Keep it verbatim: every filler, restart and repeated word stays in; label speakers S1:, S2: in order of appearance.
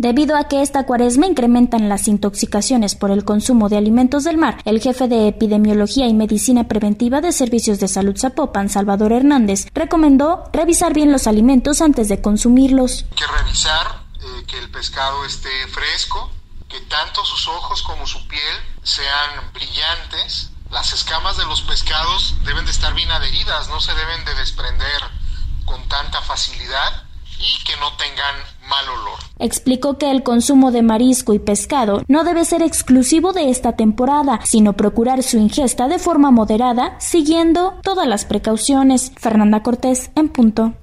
S1: Debido a que esta cuaresma incrementan las intoxicaciones por el consumo de alimentos del mar, el jefe de Epidemiología y Medicina Preventiva de Servicios de Salud Zapopan, Salvador Hernández, recomendó revisar bien los alimentos antes de consumirlos.
S2: Hay que revisar eh, que el pescado esté fresco, que tanto sus ojos como su piel sean brillantes. Las escamas de los pescados deben de estar bien adheridas, no se deben de desprender con tanta facilidad y que no tengan mal olor.
S1: Explicó que el consumo de marisco y pescado no debe ser exclusivo de esta temporada, sino procurar su ingesta de forma moderada, siguiendo todas las precauciones. Fernanda Cortés, en punto.